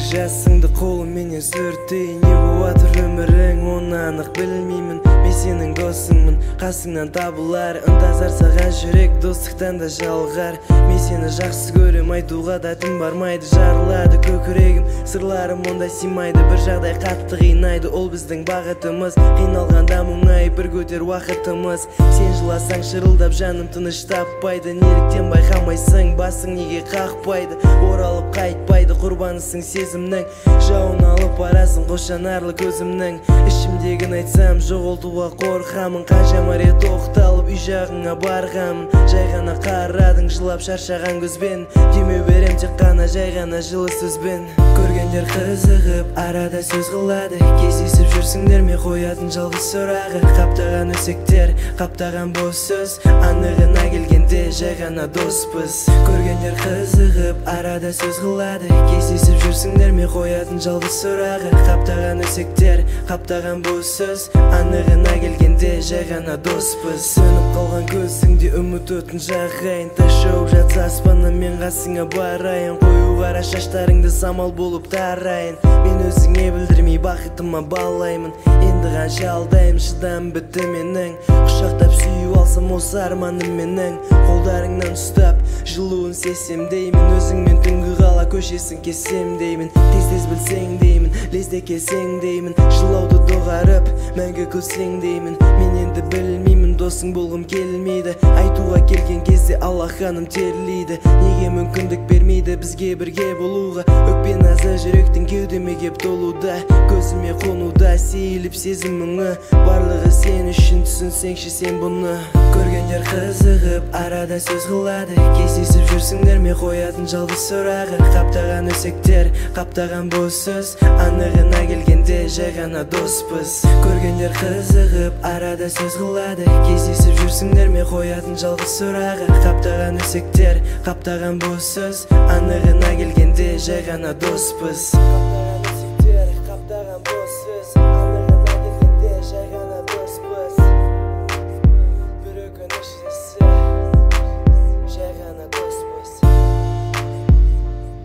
жасыңды қолым менен сүртейін. Не болатыр өмірің, оны анық білмеймін. Мен сенің досыңмын, қасыңнан табылар. Ынтазар саған жүрек, достықтан да жалғар. Мен сені жақсы көрем, айтуға да тым бармайды. Жарылады көкірегім, сырларым онда симайды. Бір жағдай қатты қинайды, ол біздің бағытымыз. Қиналғанда мұңайып бір көтер уақытымыз. Сен жыласаң шырылдап жаным тыныш таппайды. Неліктен байқамайсың, басың неге қақпайды? Оралып қайтпайды, құрбанысың сезімнің. Жауын алып барасың қошанарлы көзімнің. Ішімдегін айтсам жоғалтуға қорқамын. Қаншама рет тоқталып үй жағыңа барғамын. Жай ғана қарадың жылап шаршаған көзбен. Демеу берем тек қана жай ғана жылы сөзбен. Көргендер қызығып арада сөз қылады. Кездесіп жүрсіңдер ме қоятын жалғыз сұрағы. Қаптаған өсектер, қаптаған бос сөз. Анығына келгенде жай ғана доспыз. Көргендер қызығып арада сөз қылады. Кездесіп жүрсіңдер ме қоятын жалғыз сұрағы. Қаптаған өсектер, қаптаған бос сөз. Анығына келгенде жай ғана доспыз. Сөніп қалған көзіңде үміт отын жағайын. Ташауып жатса аспаннан мен қасыңа барайын. Қою қара шаштарыңды самал болып тарайын. Мен өзіңе білдірмей бақытыма балаймын. Енді қанша алдайым, шыдам бітті менің. Құшақтап сүйіп алсам осы арманым менің. Қолдарыңнан ұстап жылуын сезсем деймін. Өзіңмен түнгі қала көшесін кесем деймін. Тез білсең деймін, лезде келсең деймін. Жылауды доғарып мәңгі күлсең деймін. Мен енді білмеймін, досың болғым келмейді. Айтуға келген кезде Аллах ханым терлейді. Неге мүмкіндік бермейді бізге бірге болуға? Өкпе назы жүректің кеудеме кеп толуда. Көзіме қонуда сейіліп сезім мұңы. Барлығы сен үшін түсінсеңші сен бұны. Көргендер қызығып арада сөз қылады. Кездесіп жүрсіңдер ме қоятын жалғыз сұрағы. Қаптаған өсектер, қаптаған бос сөз. Анығына келгенде жай ғана доспыз. Көргендер қызығып арада сөз қылады. Кездесіп жүрсіңдер ме қоятын жалғыз сұрағы. Қаптаған өсектер, қаптаған бос сөз. Анығына келгенде жай ғана доспыз.